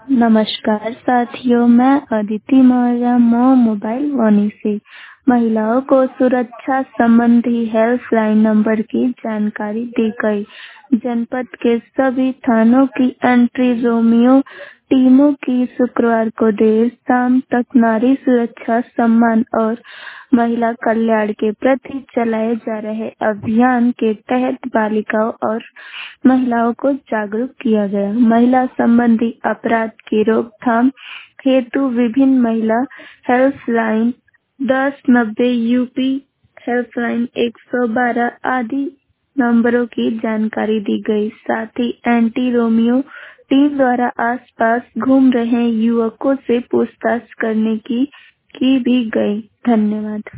नमस्कार साथियों, मैं अदिति मौर्य मोबाइल वानी से महिलाओं को सुरक्षा संबंधी हेल्पलाइन नंबर की जानकारी दी गई। जनपद के सभी थानों की एंटी रोमियो टीमों की शुक्रवार को देर शाम तक नारी सुरक्षा सम्मान और महिला कल्याण के प्रति चलाए जा रहे अभियान के तहत बालिकाओं और महिलाओं को जागरूक किया गया। महिला संबंधी अपराध की रोकथाम हेतु विभिन्न महिला हेल्पलाइन 1090 यूपी हेल्पलाइन 112 आदि नंबरों की जानकारी दी गई। साथ ही एंटी रोमियो टीम द्वारा आसपास घूम रहे युवकों से पूछताछ करने की भी गई। धन्यवाद।